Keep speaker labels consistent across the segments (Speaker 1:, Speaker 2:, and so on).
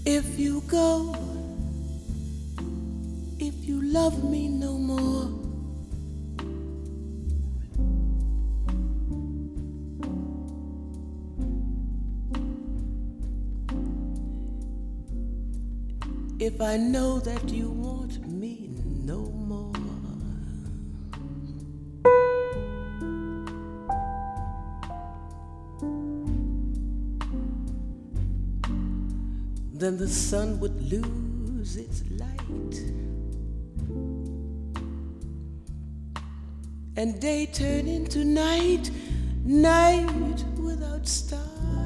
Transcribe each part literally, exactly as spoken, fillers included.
Speaker 1: If you go, if you love me no more, if I know that you want me no more, then the sun would lose its light and day turn into night, night without stars.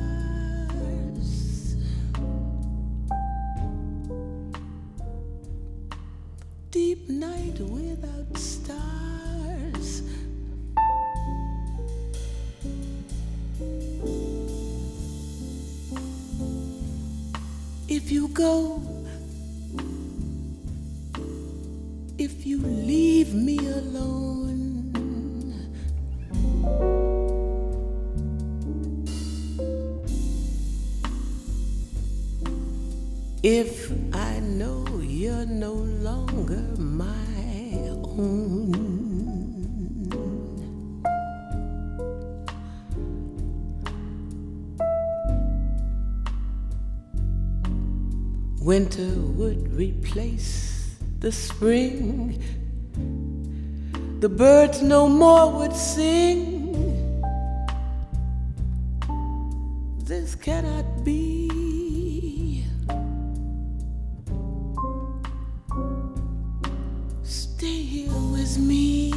Speaker 1: Deep night without stars. If you go, if you leave me alone, if I know you're no longer my own, winter would replace the spring, the birds no more would sing. This cannot be. Stay here with me.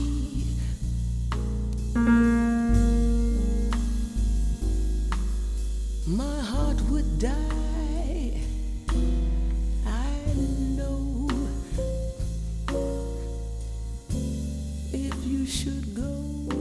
Speaker 1: My heart would die, I know, if you should go.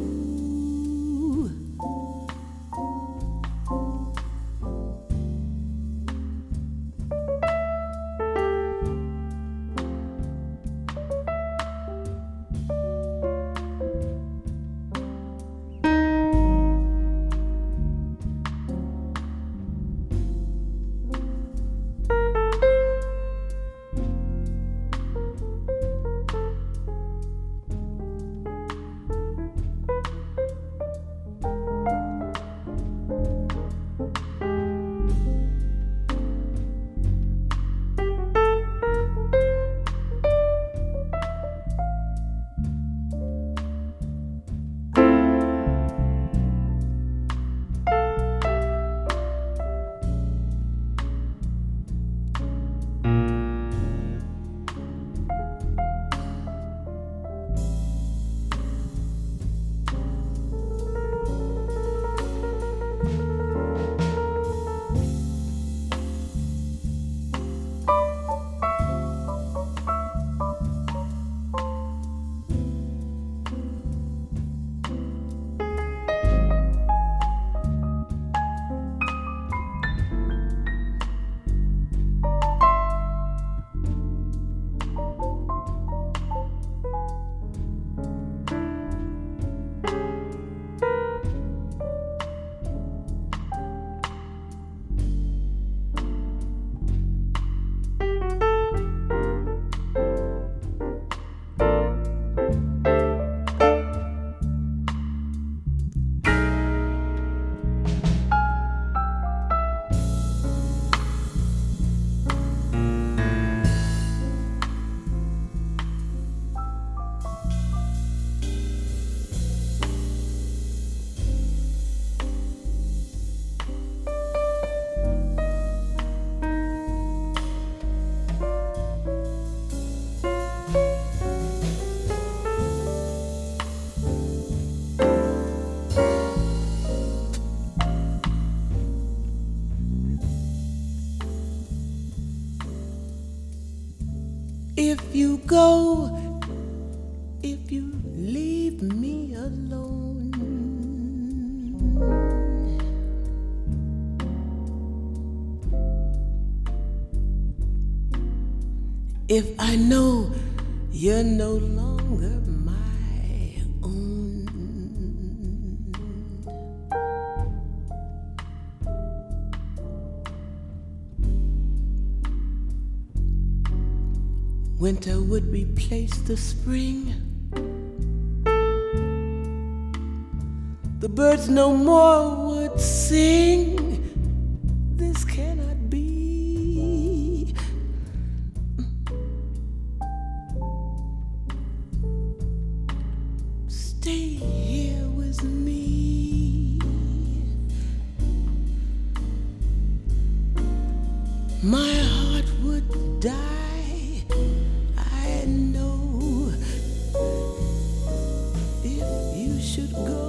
Speaker 1: If you go, if you leave me alone, if I know you're no longer my own, Winter would replace the spring. The birds no more would sing. This cannot be. Stay here with me. My heart would die, I know, if you should go.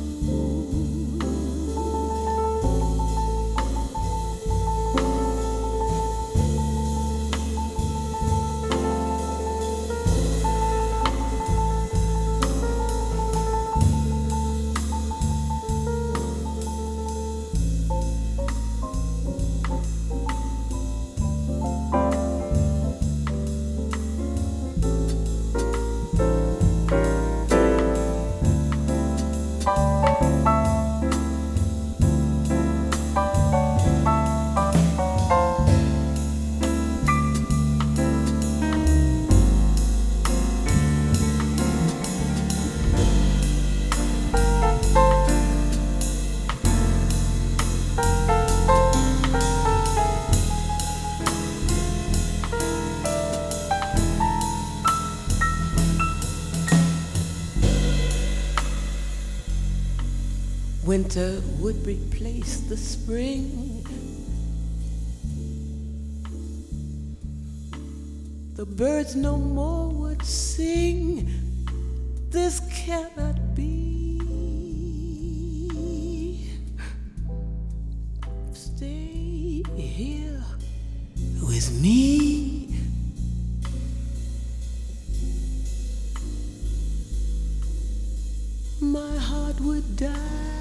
Speaker 1: Winter would replace the spring. The birds no more would sing. This cannot be. Stay here with me. My heart would die.